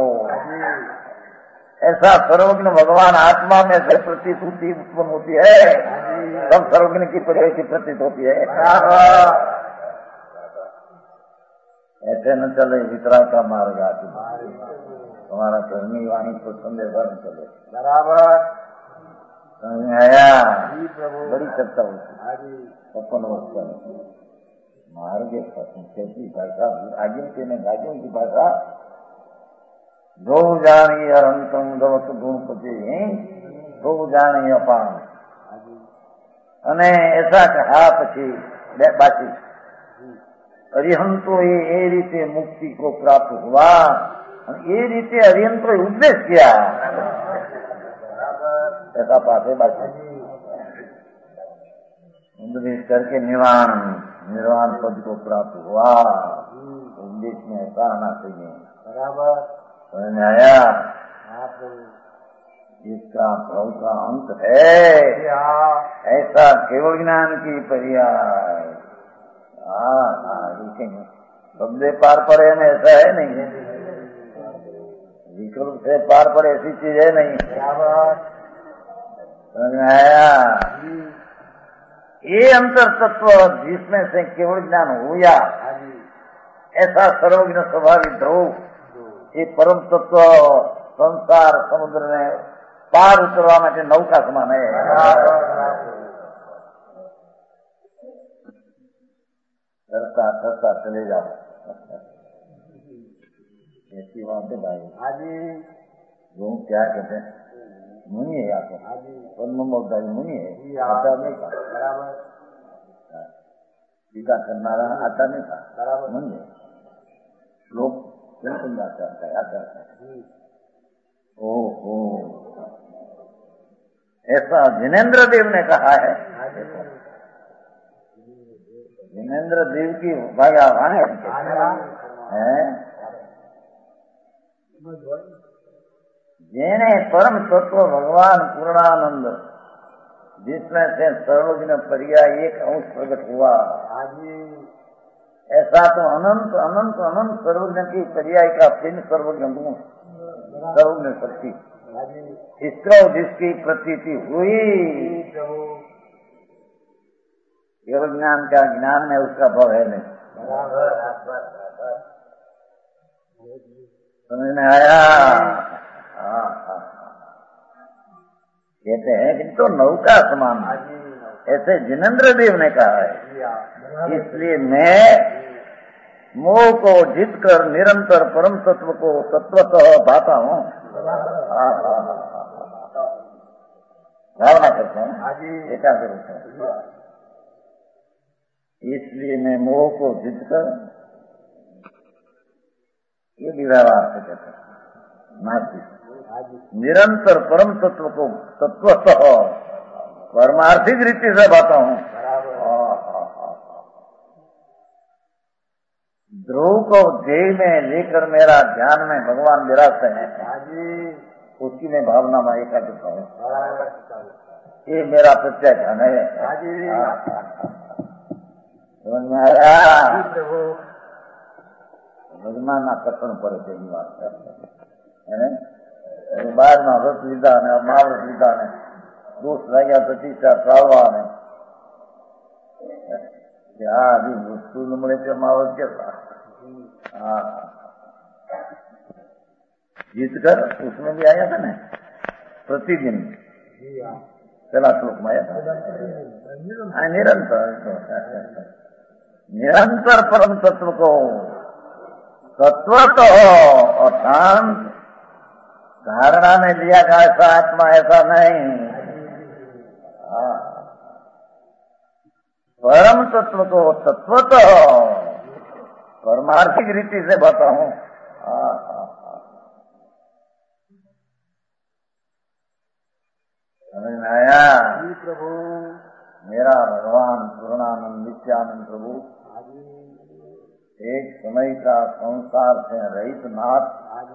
ऐसा सर्वज्ञ भगवान आत्मा में से प्रतीत होती उत्पन्न होती है, तब सर्वज्ञ की पर्याय की प्रतीत होती है। ऐसे न चले वितरा का मार्ग आती तुम्हारा धर्मी वाणी को संदेश न चले बराबर समझ में आया। जी प्रभु बड़ी चर्चा होती हाजी अपन वस्तु मार्ग खेती भाषा आगे के ने गाजों की भाषा दो जानी अरंतम गवत गुणपति दो जानी अपान અને ऐसा कहा પછી बाकी अरिहंतो ये रीते मुक्ति को प्राप्त हुआ ये रीते अरिहंतो उपदेश किया ऐसा पास है बाकी उपदेश करके निवारण निर्वाण पद को प्राप्त हुआ। उपदेश में ऐसा आना चाहिए बराबर समझ में आया। इसका भव का अंत है ऐसा केवल ज्ञान की पर्याय। हाँ हाँ लिखेंगे बंदे पार पड़े में ऐसा है नहीं, विकल्प से पार पड़े ऐसी चीज है नहीं। समझ में आया। ये अंतर तत्व जिसमें से केवल ज्ञान हुआ ऐसा सर्वज्ञ स्वाभाविक ध्रुव ये परम तत्व संसार समुद्र में पार उतरवा માટે नौका समान है। करता करता चले जाओ ऐसी बात है भाई। हाजी वो क्या कहते हैं मुनि है आपको पद्मोदारी मुनि है आता नहीं था बराबर टीका करना आता नहीं था बराबर मुनि है लोग बिल्कुल आता है आता है। ओहो ऐसा जिनेन्द्र देव ने कहा है। जिनेन्द्र देव की भाई आवाज है जेने परम तत्व भगवान पूर्णानंद जिसमें से सर्वज्ञ पर्याय एक अंश प्रकट हुआ ऐसा तो अनंत अनंत अनंत सर्वज्ञ की पर्याय का भिन्न सर्वज्ञ गुण सर्वज्ञ शक्ति इसको जिसकी प्रतीति हुई केवल ज्ञान का ज्ञान में उसका भाव है नहीं। समझ में आया। हाँ हाँ कहते हैं कि तो नौका समान ऐसे जिनेन्द्र देव ने कहा है। इसलिए मैं मोह को जीत कर निरंतर परम तत्व को तत्वतः पाता हूँ भावना करता हूँ एकाग्र होता हूँ। इसलिए मैं मोह को जीत कर ये भी व्यवहार से कहते हैं नास्तिक निरंतर परम तत्व को तत्वतः परमार्थिक रीति से पाता हूँ। ध्रुव को ध्येय में लेकर मेरा ध्यान में भगवान विराजते हैं उसकी मैं भावना में एकाग्रता हूँ। ये मेरा प्रत्यय ध्यान है। समझ में आया। ભગવાનના કથન પર તેની વાત કરે બહારમાં વ્રત લીધા ને મહાવ્રત લીધા ને દોષ લાગ્યા પ્રતિષ્ઠા ચાલવા ને આ વસ્તુ મળે તે મહાવ્રત કેટલા हाँ जीत कर उसमें भी आया था ना प्रतिदिन चला श्लोक में आया था निरंतर निरंतर परम तत्व को तत्व तो अशांत धारणा में लिया का ऐसा आत्मा ऐसा नहीं। परम तत्व को तत्व तो परमार्थिक रीति से बताऊं। समय का संसार से रहित नाथ,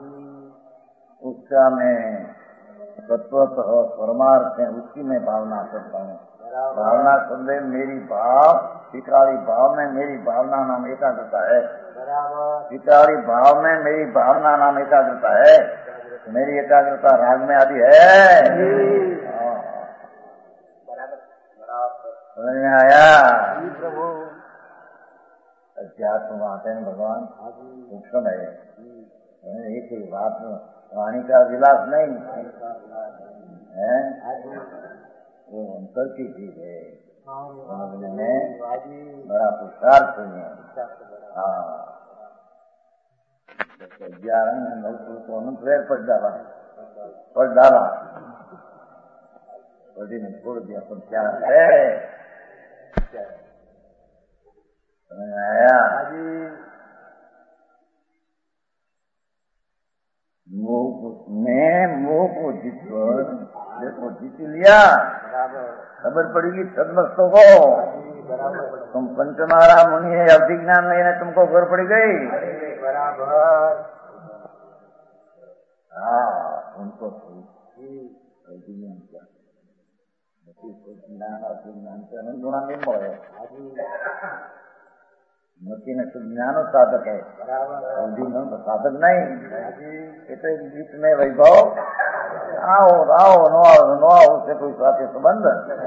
उसका मैं तत्वतः परमार्थ है, उसकी मैं भावना करता हूँ। भावना करने मेरी भाव विकारी भाव में मेरी भावना नाम एकाग्रता है। विकारी भाव में मेरी भावना नाम एकाग्रता है। मेरी एकाग्रता राग में आदि है। समझ में आया? अध्यात्म आते हैं भगवान सूक्ष्म है। एक ही बात में वाणी का विलास नहीं है, वो अंतर की चीज है। समझने में बड़ा पुरुषार्थ है। हाँ, ग्यारह नौ को अनुप्रेर पढ़ डाला पढ़ डाला बड़ी ने छोड़ दिया। पर क्या है? समझ आया? मैं मोह को जीत देखो जीत लिया, खबर पड़ेगी सदमस्तों को। तुम पंचमारा मुनि है, अवधि ज्ञान नहीं है, तुमको खबर पड़ गई। हाँ, उनको ज्ञान अवधि ज्ञान से अनंत गुणा निम्न है। मती ने शुद्ध ज्ञानो साधक है, अवधि साधक नहीं। इतने बीच में वैभव आओ आओ नो आओ नो आओ, उससे कोई साथ संबंध।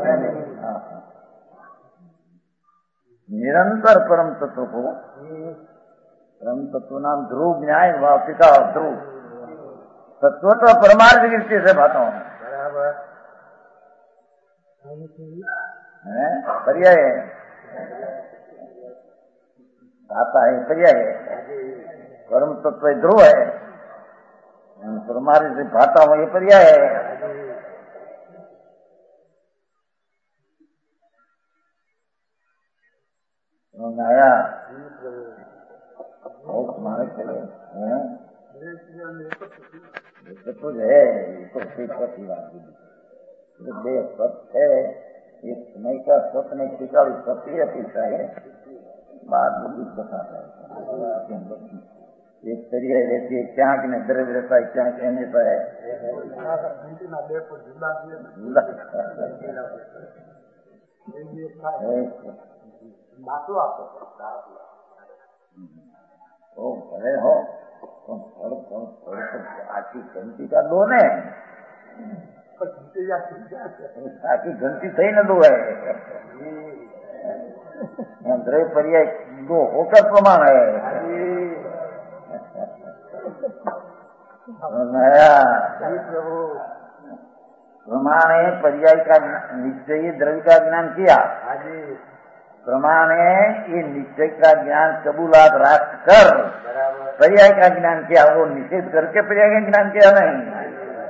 निरंतर परम तत्व को, परम तत्व नाम ध्रुव न्याय वापिका ध्रुव तत्व तो परमार्थ दृष्टि से भाता हूँ। पर्याय है, आता है पर्याय है। परम तत्व ध्रुव है, परमार्थ से भाता हूँ, ये पर्याय है। आया तुम्हारे चले तो कुछ है, तो सत्य है। एक समय का स्वप्न एक टिकाड़ी सत्य पीछा है, बात बुद्धि बताता है। एक तरीके रहती है, क्या कि नहीं द्रव्य रहता है, क्या कहने पर है। ओ भले हो आखी घंटी का दो ने आखी घंटी सही न दो है। द्रव्य पर्याय दो होकर प्रमाण है। प्रमाण है पर्याय का निश्चय द्रव्य का ज्ञान किया। प्रमाण है ये निश्चय का ज्ञान कबूलात रख कर पर्याय का ज्ञान किया, वो निषेध करके पर्याय का ज्ञान किया नहीं।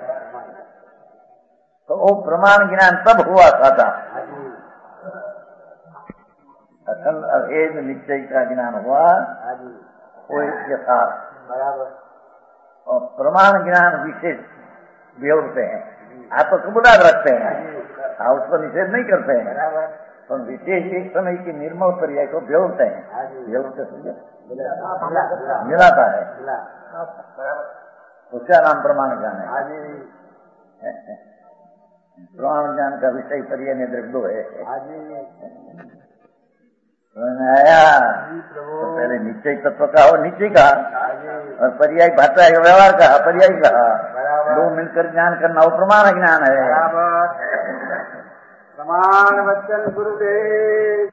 तो वो प्रमाण ज्ञान तब हुआ था अखंड अभेद निश्चय का ज्ञान हुआ, वो यथार्थ बराबर। और प्रमाण ज्ञान विशेष व्यवहार हैं, आप तो कबूलात रखते हैं, आप उस पर निषेध नहीं करते हैं, तो विशेष एक समय की निर्मल पर्याय को व्यवहारते हैं। व्यवहार समझे मिलाता है, उसका नाम प्रमाण ज्ञान है। प्रमाण ज्ञान का विषय पर्याय ने द्रव्य है। आया तो पहले निश्चय तत्व का हो, निश्चय का, और पर्याय भाषा है व्यवहार का, पर्याय का, दो मिलकर ज्ञान करना वो प्रमाण ज्ञान है। प्रमाण वचन गुरुदेव।